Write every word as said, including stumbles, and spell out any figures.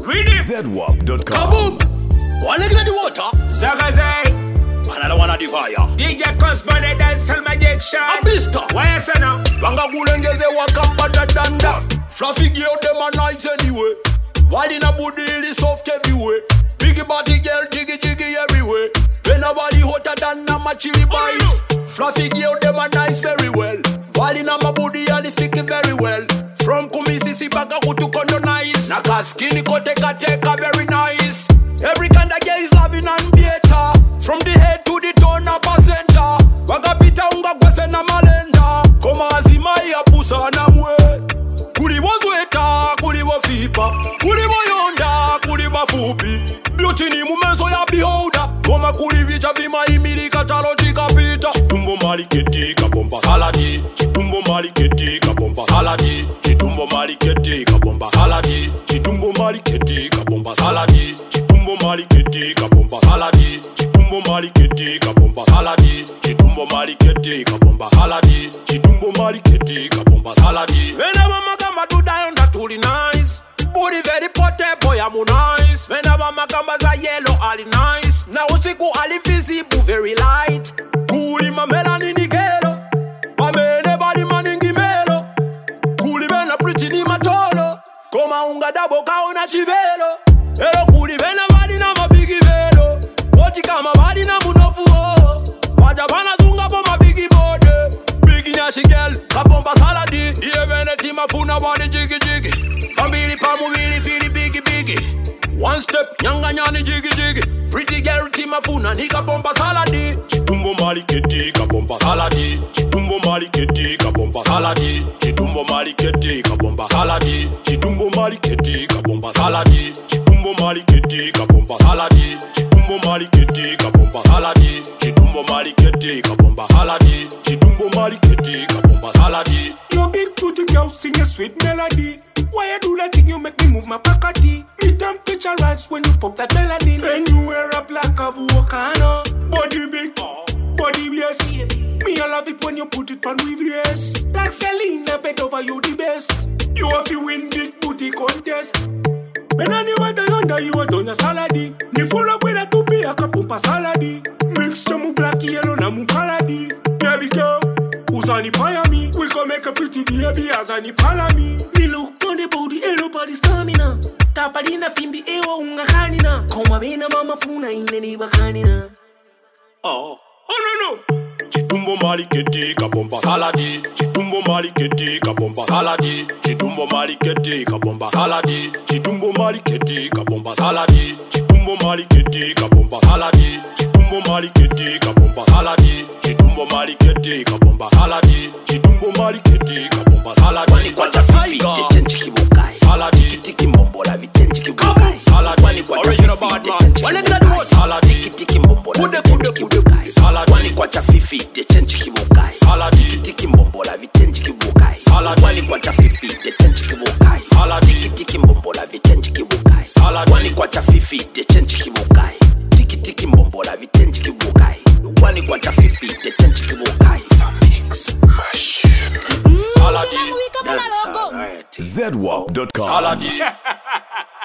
Ready? Z W A P dot com. Kaboom! One leg in the water. Zagazay. Another one at the fire. D J Cosmo the dancehall magic A blister. Why you say now? Banga gulengeze wakamba da danda. Fluffy girl them a nice anyway. While in a booty is soft everywhere. Biggie body girl jiggy jiggy everywhere. When nobody hotter than a my chili bites. Fluffy girl them a nice very well. While in a my booty and the sticky very well. From Kumisisi baga kutu kondo nice. Naka skinny kote kateka very nice. Every kind of girl is loving and better. From the head to the toe na passenger. Waga pita unga gwese na malenda. Koma azima ya pusa na mwe. Kulibo zweta, kulibo fipa. Kulibo yonda, kulibo fupi. Beauty ni mumenso ya beholder. Koma kulivija vima imili katalo chikapita. Chitumbo maliketi kapomba saladi. Chitumbo maliketi kapomba saladi. Chitumbo maliketi kapomba saladi. Chitumbo maliketi kapomba saladi. Chitumbo maliketi kapomba saladi. Chitumbo maliketi kapomba saladi. Chitumbo maliketi kapomba saladi. Chitumbo maliketi kapomba saladi. Whenever magamba do die on that truly nice. Booty very potent boy I'm nice. Whenever magamba za yellow all nice. Na usiku ali visible very light. Kuli mamela ni nigelo. Mamene body maningi melo. Kuli bena pretty ni matolo. Koma unga dabo kaona chivelo. Ero kuli bena body na mabigi velo. Woti kama body na munofu ho. Wajabana zunga po mabigi bode. Bigi nyashi girl, kapomba saladi. Iye vene tima funa body jiggy jiggy. Family pamu vili fili bigi bigi. One step, nyanga nyani jiggy jiggy. Pretty girl tima funa ni kapomba saladi. Chitumbo maliketi kapomba saladi. Chitumbo maliketi kapomba saladi. Chitumbo maliketi kapomba saladi. Chitumbo maliketi kapomba saladi. Chitumbo maliketi kapomba saladi. Chitumbo maliketi kapomba saladi. Chitumbo maliketi kapomba saladi. Chitumbo maliketi kapomba saladi. Your big pretty girl sing a sweet melody. Why you do that thing? You make me move my pockety. Me temperature rise when you pop that melody. When you wear a black avocado, body big, body yes. Me I love it when you put it on reverse. Like Selena, beg over you the best. You have to win big booty contest. When I knew what I under you, I done a salady. Ni full up with a tupi, a kapumpa salady. Mix some black yellow na mu kaladi. Baby girl, Uzani paya me. We can make a pretty baby as ani pala me. Me look on the body, elo body stamina. Tapadina fimbi ewa unga kanina. Koma bena mama funa ine ni bakanina. Oh, oh no no. Chitumbo maliketi kapomba saladi. Chitumbo maliketi kapomba saladi. Chitumbo maliketi kapomba saladi. Chitumbo maliketi kapomba saladi. Chitumbo maliketi kapomba saladi. Chitumbo maliketi kapomba saladi. Chitumbo maliketi kapomba saladi. Chitumbo maliketi kapomba saladi. Wani kwa tafifi dechenchi kibukai. Saladi. Tiki mbombola vitenchi kibukai. Saladi. Wani kwa tafifi dechenchi kibukai. Saladi. Tiki mbombola vitenchi kibukai. Saladi. Wani kwa tafifi dechenchi kibukai. Saladi. Tiki mbombola vitenchi kibukai. Saladi. Wani kwa tafifi dechenchi kibukai. Saladi. Tiki mbombola vitenchi kibukai. Saladi. Wani kwa tafifi dechenchi kibukai. Tiki tiki mbombola vitenchi kibukai. Wani kwa tafifi dechenchi kibukai. Mix machine. Saladi. Dancer. Z W A P dot com. Saladi.